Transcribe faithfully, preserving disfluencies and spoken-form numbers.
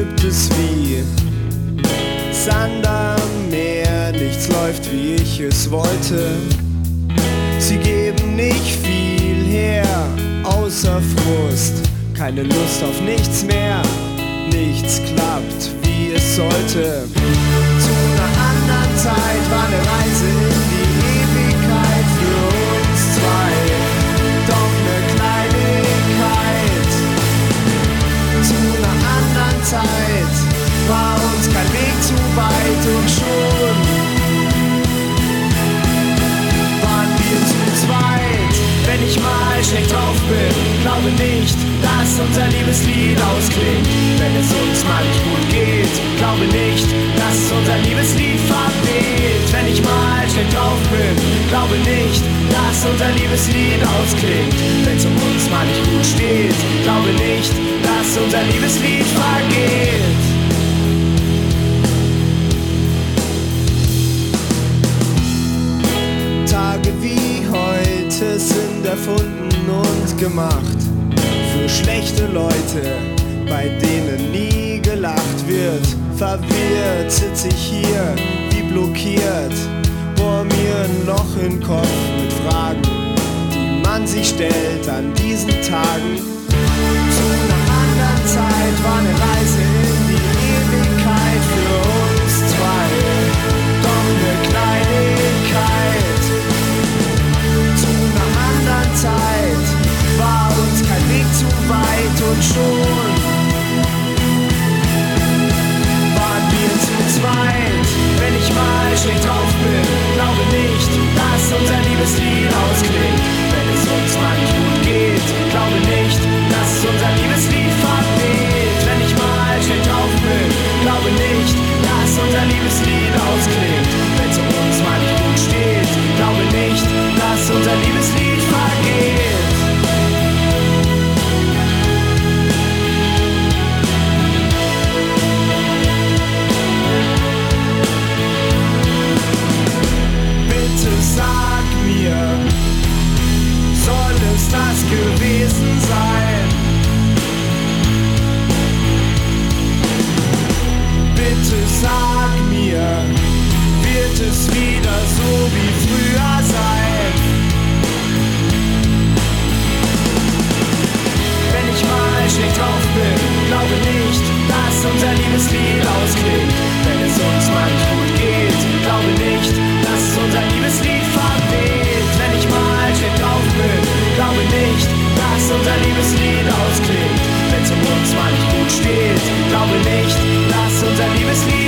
gibt es wie Sand am Meer, nichts läuft wie ich es wollte. Sie geben nicht viel her, außer Frust, keine Lust auf nichts mehr, nichts klappt wie es sollte. Zu einer anderen Zeit war eine Reise in die Ewigkeit für uns zwei, doch eine Kleinigkeit. Zu einer anderen Zeit war uns kein Weg zu weit und schon waren wir zu zweit. Wenn ich mal schlecht drauf bin, glaube nicht, dass unser Liebeslied ausklingt. Wenn es uns mal nicht gut geht, glaube nicht, dass unser Liebeslied verweht. Wenn ich mal schlecht drauf bin, glaube nicht, dass unser Liebeslied ausklingt. Wenn es um uns mal nicht gut steht, glaube nicht, dass unser Liebeslied vergeht. Tage wie heute sind erfunden und gemacht für schlechte Leute, bei denen nie gelacht wird. Verwirrt sitz ich hier wie blockiert, bohr mir ein Loch in den Kopf mit Fragen, die man sich stellt an diesen Tagen. Zu einer anderen Zeit war eine Reise in die Ewigkeit für uns zwei, doch eine Kleinigkeit. Zu einer anderen Zeit war uns kein Weg zu weit und schon waren wir zu zweit. Wenn ich mal schlecht drauf bin, glaube nicht, dass unser Liebeslied ausklingt. Wenn es uns mal nicht gut geht, glaube nicht, dass unser Liebeslied verweht. Wenn ich mal schlecht drauf bin, glaube nicht, dass unser Liebeslied ausklingt. Wenn es um uns mal nicht gut steht, glaube nicht, dass unser Liebeslied vergeht. Bitte sag mir, soll es das gewesen sein? Bitte sag mir, wird es wieder so wie früher sein? Wenn ich mal schlecht drauf bin, glaube nicht, dass unser Liebeslied ausklingt. Wenn es uns mal nicht gut geht, glaube nicht, dass unser Liebeslied verweht. Wenn ich mal schlecht drauf bin, glaube nicht, dass unser Liebeslied ausklingt. Wenn es um uns mal nicht gut steht, glaube nicht, dass unser Liebeslied